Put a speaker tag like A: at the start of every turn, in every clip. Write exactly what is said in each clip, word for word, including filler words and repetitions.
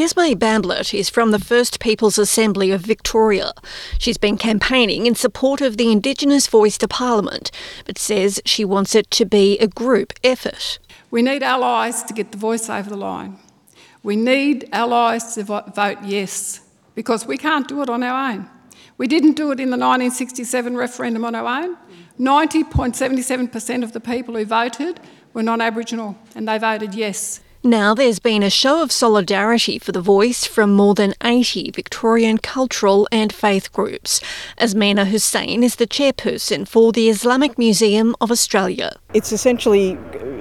A: Esme Bamblett is from the First Peoples Assembly of Victoria. She's been campaigning in support of the Indigenous voice to Parliament, but says she wants it to be a group effort.
B: We need allies to get the voice over the line. We need allies to vo- vote yes, because we can't do it on our own. We didn't do it in the nineteen sixty-seven referendum on our own. ninety point seven seven percent of the people who voted were non-Aboriginal, and they voted yes.
A: Now there's been a show of solidarity for the voice from more than eighty Victorian cultural and faith groups. Azmina Hussain is the chairperson for the Islamic Museum of Australia.
C: It's essentially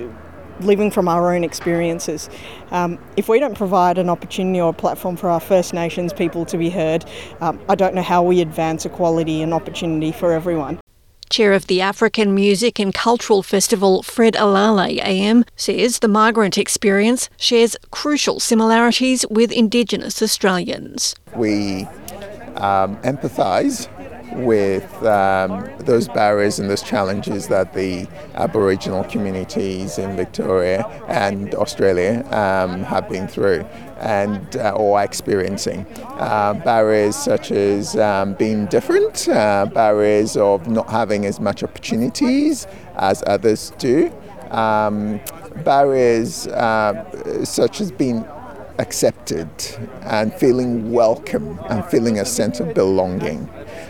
C: living from our own experiences. Um, if we don't provide an opportunity or a platform for our First Nations people to be heard, um, I don't know how we advance equality and opportunity for everyone.
A: Chair of the African Music and Cultural Festival, Fred Alale A M, says the migrant experience shares crucial similarities with Indigenous Australians.
D: We um, empathise with um, those barriers and those challenges that the Aboriginal communities in Victoria and Australia um, have been through and uh, or are experiencing. Uh, barriers such as um, being different, uh, barriers of not having as much opportunities as others do, um, barriers uh, such as being accepted and feeling welcome and feeling a sense of belonging.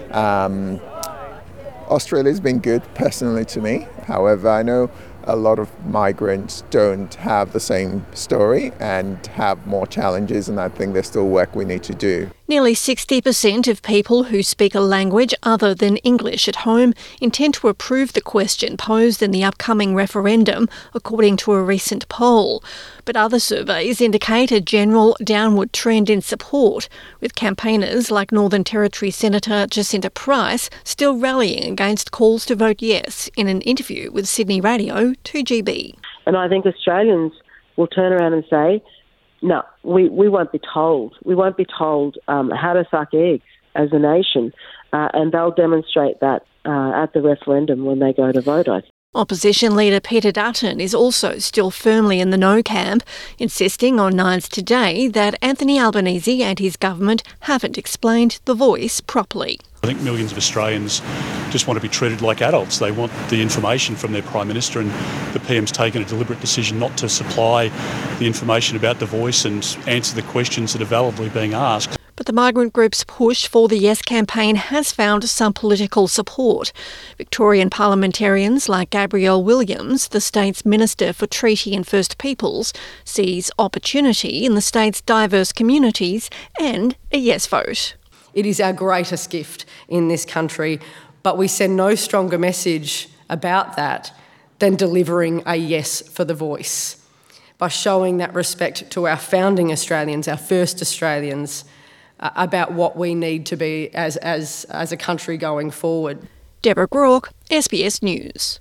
D: Um, Australia's been good personally to me. However, I know a lot of migrants don't have the same story and have more challenges, and I think there's still work we need to do.
A: Nearly sixty percent of people who speak a language other than English at home intend to approve the question posed in the upcoming referendum, according to a recent poll. But other surveys indicate a general downward trend in support, with campaigners like Northern Territory Senator Jacinta Price still rallying against calls to vote yes in an interview with Sydney Radio two G B.
E: And I think Australians will turn around and say, no, we, we won't be told. We won't be told um, how to suck eggs as a nation, uh, and they'll demonstrate that uh, at the referendum when they go to vote, I think.
A: Opposition leader Peter Dutton is also still firmly in the no camp, insisting on Nines Today that Anthony Albanese and his government haven't explained the voice properly.
F: I think millions of Australians just want to be treated like adults. They want the information from their Prime Minister, and the P M's taken a deliberate decision not to supply the information about the voice and answer the questions that are validly being asked.
A: But the migrant group's push for the Yes campaign has found some political support. Victorian parliamentarians like Gabrielle Williams, the state's Minister for Treaty and First Peoples, sees opportunity in the state's diverse communities and a yes vote.
G: It is our greatest gift in this country, but we send no stronger message about that than delivering a yes for the voice, by showing that respect to our founding Australians, our first Australians, uh, about what we need to be as, as, as a country going forward.
A: Deborah Groark, S B S News.